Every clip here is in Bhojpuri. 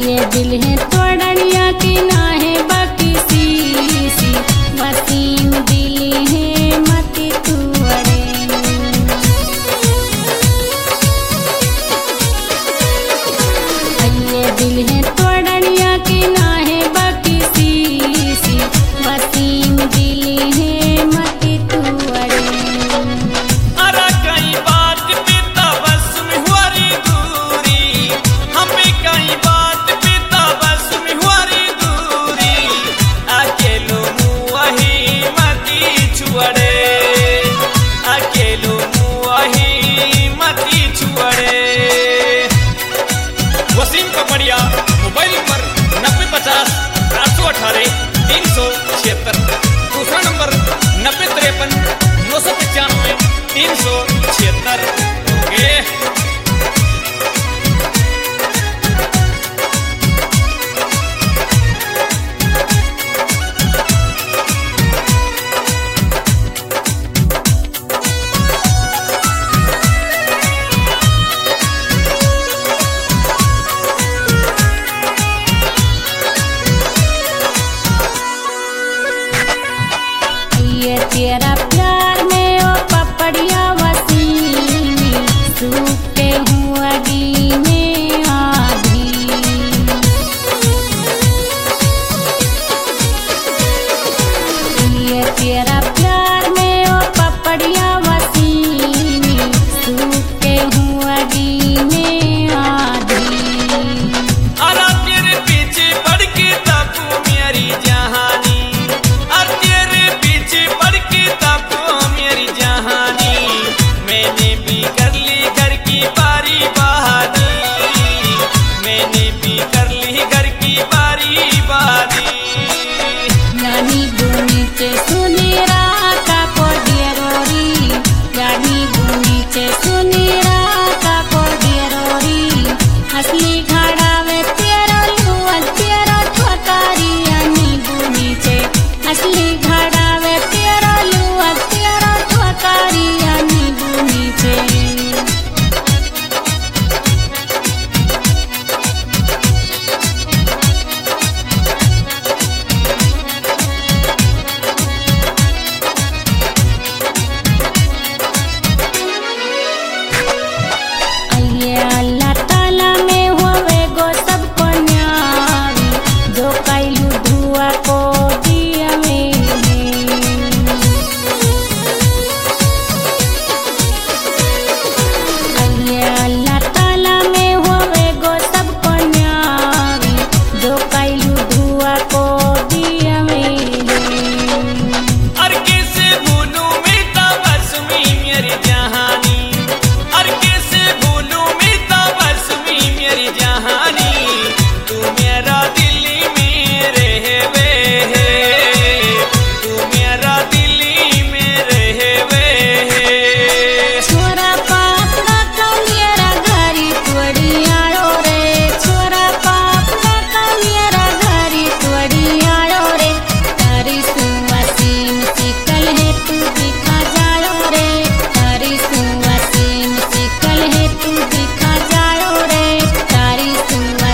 ये दिल है तोड़निया की ना है बाकी सी वसीम दिल है मती तुअड़े। ये दिल है तोड़निया की ना है बाकी सी वसीम दिल है मती तुअड़े। अरे कई बात पिता बस में हुआरी दूरी, हमें कई बात पिता बस में हुआरी दूरी, अकेलो मुआही मती छुअड़े, अकेलो मुआही मती छुअड़े। वसीम पपड़िया मोबाइल नंबर 9050 818 376, दूसरा नंबर 9053 995 376 ओके। ये तेरा प्यार में ओ पपड़िया वसीम सूखे हुआ गी में आधी। ये तेरा प्यार में ओ पपड़िया वसीम सूखे हुआ गी में आधी। अरे तेरे पीछे पड़ के तपू मेरी जहानी, अरे तेरे पीछे पड़ के तपू मेरी जहानी, मैंने भी कर ली घर की बारी बहादी, मैंने भी कर ली घर की बारी बहादी। यानी भूमि से सुनी राता को डेरोरी, यानी भूमि से सुनी राता को डेरोरी, असली घड़ावे तेरा लुआ तेरा ठोकारी। यानी भूमि से असली घड़ावे तेरा लुआ तेरा ठोकारी। यानी भूमि से ये अल्लाह ताला में होवे गो सबको न्यारी, जो कैलू धुआ को दिया में। ये अल्लाह ताला में होवे गो सबको न्यारी, जो कैलू धुआ को दिया में। अरे कैसे भूलूं मैं तबस्सुमी मेरी जहानी, अरे कैसे भूलूं मैं तबस्सुमी मेरी जहानी, तू मेरा दिल में रहवे है, तू मेरा दिल में रहवे है। छोरा पापड़ा का मेरा घरी तोड़ी आयो रे, छोरा पापड़ा का मेरा घरी तोड़ी आयो रे। तारी सुवसीम सिकल है तू दिखा जायो रे, तारी सुवसीम सिकल है तू दिखा जायो रे, तारी सुवसीम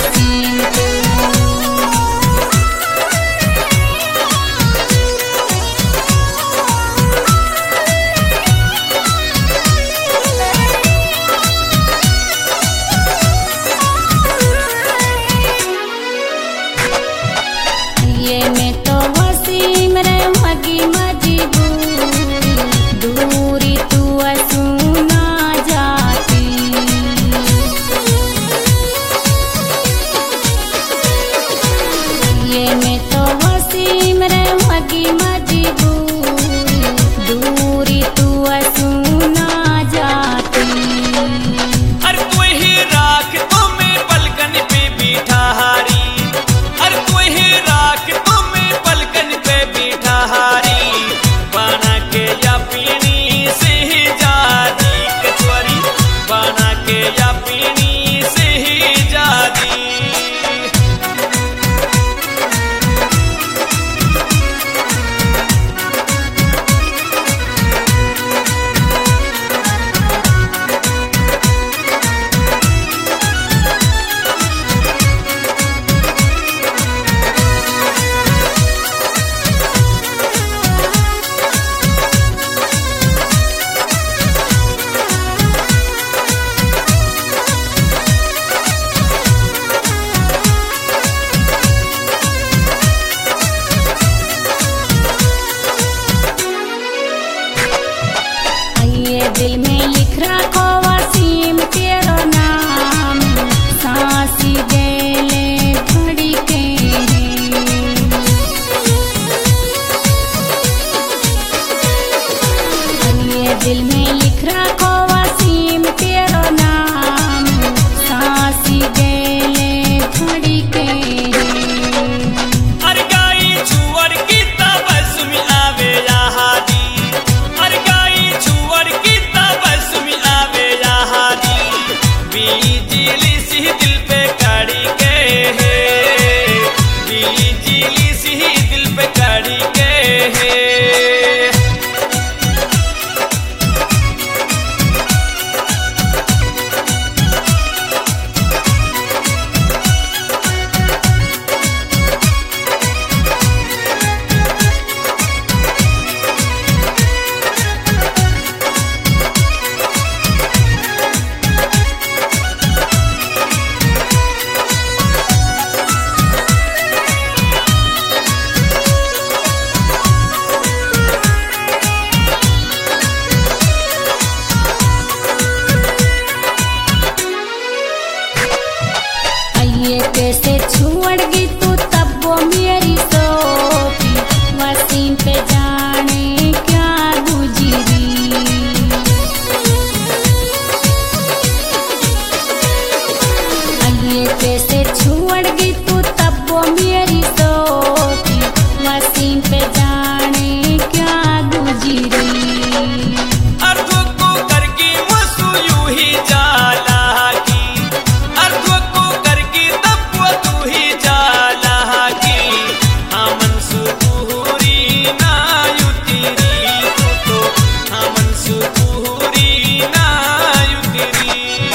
छुअड़ गई तू तब वो मेरी सोती वसीम पे जाने क्या गुजी रही। अर्थों को करके वसु यूं ही जाला की, अर्थों को करके तब वो तू ही जाला की। हमन सुपुरी ना युतिरी तो हमन सुपुरी ना युतिरी।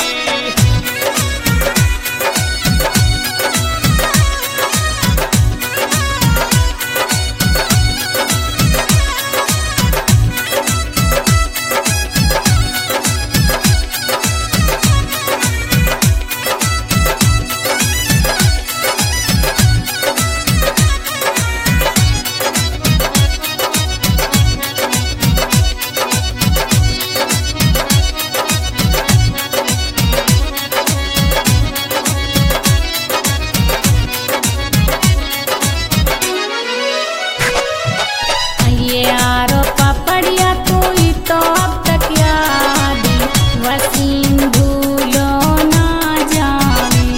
ये आरो पपड़िया तू ही तो अब तक याद वसीम भूलो ना जावे।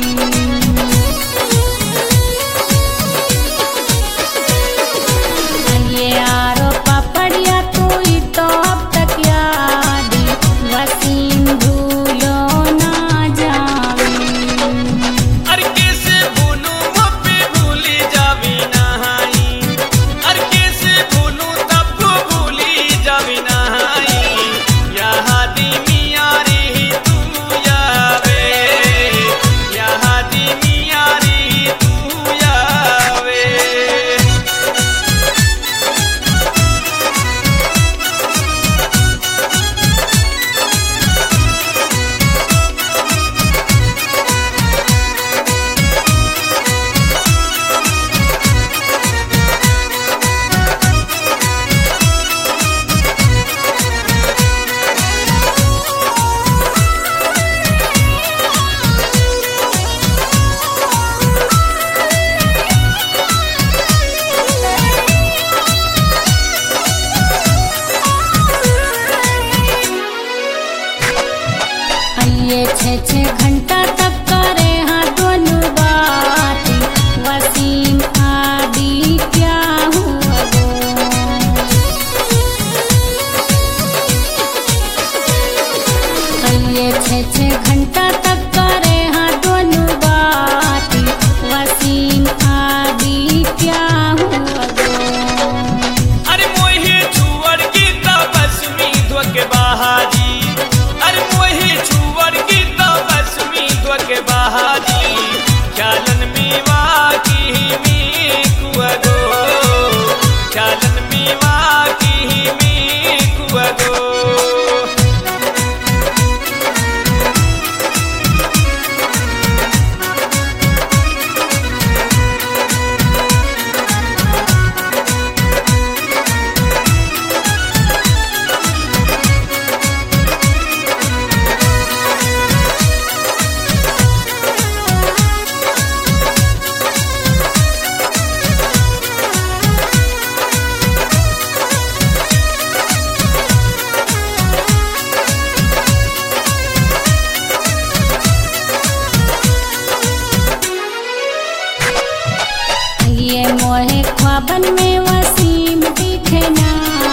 ये आरो पपड़िया तू ही तो अब तक याद वसीम भूलो ना जावे। अरे कैसे भूलूं वो पे भूली जावी नहाई, अरे कैसे भूलूं तब वो भूली जावी नहाई। यहाँ दी मियाँ रे तू यावे, यहाँ दी मियाँ रे तू यावे। ये 6-6 घंटा तक करे हाँ दोनों बात वसीम आदि क्या हुआ गो। ये 6-6 घंटा तक करे हाँ दोनों बात वसीम आदि क्या हुआ गो। अरे मोहे छुअर की तबस्मी धोके बहारी, अरे मोहे छुअर की तबस्मी धोके बहारी। ख्यालन मीवा की मी कुआ गो, ख्यालन मीवा की मी कुआ गो। ये मोहे ख्वाबन में वसीम दिखे ना